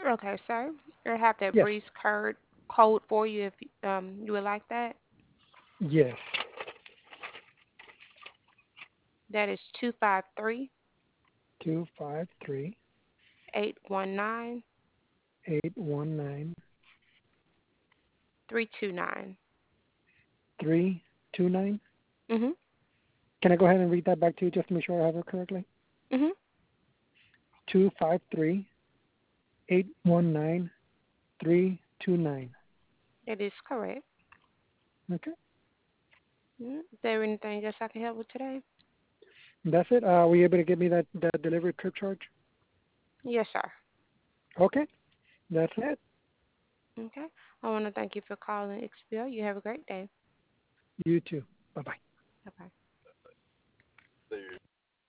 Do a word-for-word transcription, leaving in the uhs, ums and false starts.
Okay, sir. I have that Yes. brief card code for you if um you would like that. Yes. That is two five three Two five three eight one nine eight one nine three two nine. three two nine. Mhm. Can I go ahead and read that back to you just to make sure I have it correctly? Mhm. Two five three eight one nine three two nine. That is correct. Okay. Mm. Is there anything else I can help with today? That's it. Uh, were you able to give me that, that delivery trip charge? Yes, sir. Okay. That's it. Okay. I want to thank you for calling X P O. You have a great day. You too. Bye bye. Bye bye.